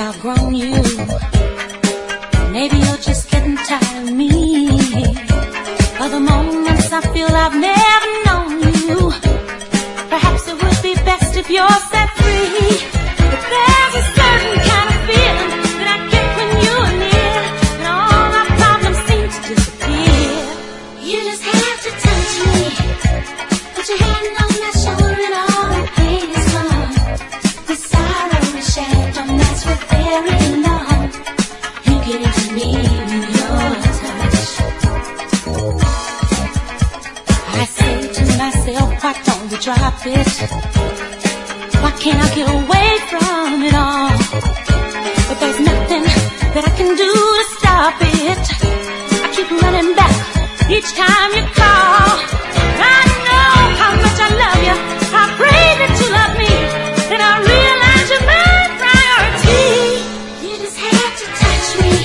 outgrown you. Maybe you're just getting tired of me. For the moments I feel I've never known you. Perhaps it would be best if you're set free. But there's a certain kind of feeling that I get when you're near, and all my problems seem to disappear. You just have to touch me. Put your hand on my shoulder and all the pain is gone. The sorrow is shattered, don't last for very long. You get into me with your touch. I say to myself, why don't we drop it? Why can't I get away from it all? But there's nothing that I can do to stop it. I keep running back each time you call. I know how much I love you. I pray that you love me, and I realize you're my priority. You just have to touch me.